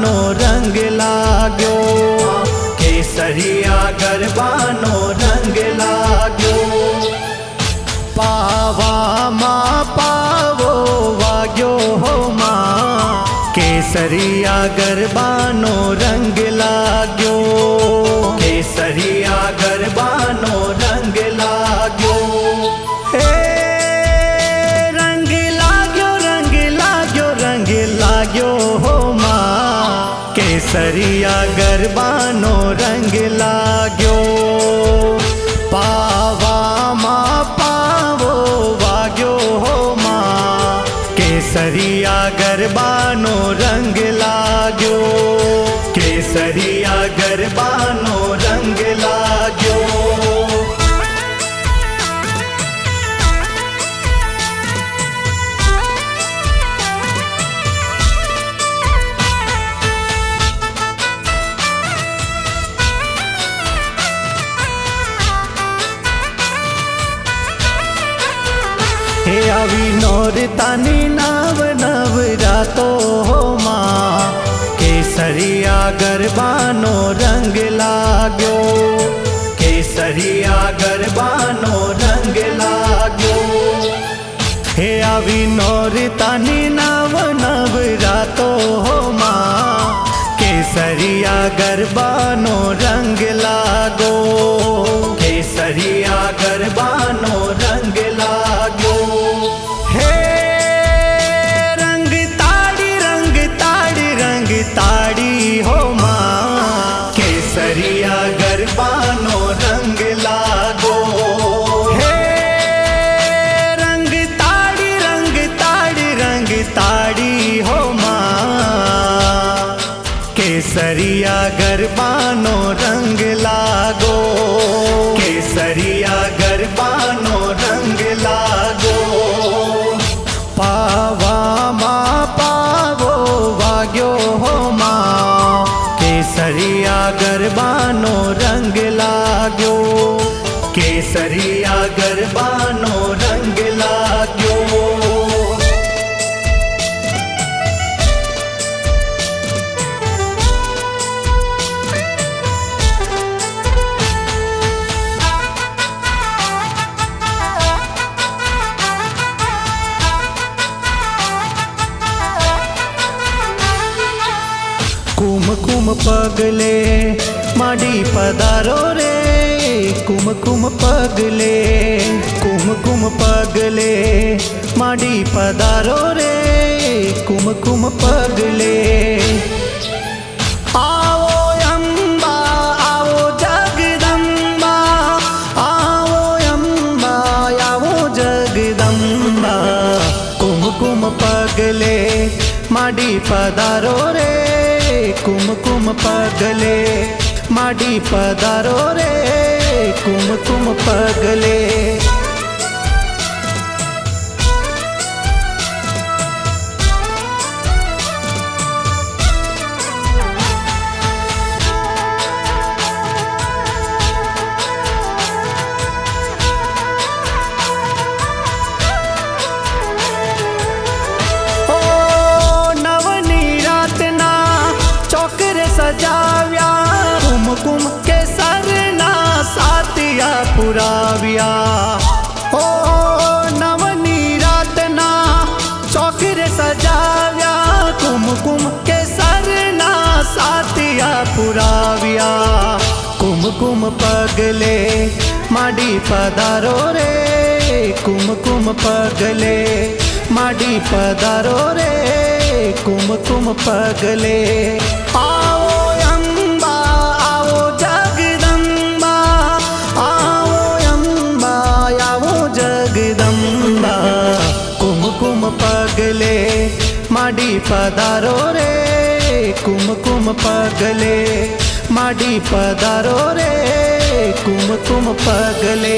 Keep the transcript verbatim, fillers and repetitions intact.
गरबानो रंग लाग्यो, केसरिया गरबानो रंग लाग्यो। पावा मां पावो वाग्यो हो मां, केसरिया गरबानो रंग लाग्यो, केसरिया गरबानो रंग लाग्यो। हे रंग लाग्यो रंग लाग्यो रंग लाग्यो हो मां, केसरिया गरबानो रंग लाग्यो। पावा मां पावो वाग्यो हो मां, केसरिया गरबानो रंग लाग्यो, केसरिया गरबानो रंग लाग्यो। हे आवी नौरतानी नव नवरातो हो मां, केसरिया गरबानो रंग लाग्यो, केसरिया गरबानो रंग लाग्यो। हे आवी नौरतानी नव नवरातो हो मां, केसरिया गरबानो रंग लागो, केसरिया गरबानो रंग लागो। हे रंग ताड़ी रंग ताड़ी रंग ताड़ी हो मां, केसरिया गरबानो रंग लागो। हे रंग ताड़ी रंग ताड़ी रंग ताड़ी हो मां, केसरिया गरबानो रंग लागो, केसरिया गरबानो रंग लागो। पावा मां पावो वाग्यो हो मां, केसरिया गरबानो रंग लाग्यो, केसरिया गरबानो रंग लाग्यो। कुमकुम पगले माडी पधारो रे, कुमकुम पगले कुमकुम पगले माडी पधारो रे, कुमकुम पगले। आओ अम्बा आओ जगदम्बा, आओ अम्बा आओ जगदम्बा, कुमकुम पगले माडी पधारो रे, कुमकुम पगले माडी पधारो रे, कुमकुम पगले। सजाव्या कुमकुम के सरना सातिया पुराव्या, ओ नवनी रातना चौकरे सजाव्या, कुमकुम के सरना सातिया पुराव्या। कुमकुम पगले माडी पधारो रे, कुमकुम पगले माडी पधारो रे, कुमकुम पगले। आओ अम्बा आओ जगदम्बा, आओ अम्बा आओ जगदम्बा, कुमकुम पगले माडी पधारो रे, कुमकुम पगले माडी पधारो रे, कुमकुम पगले।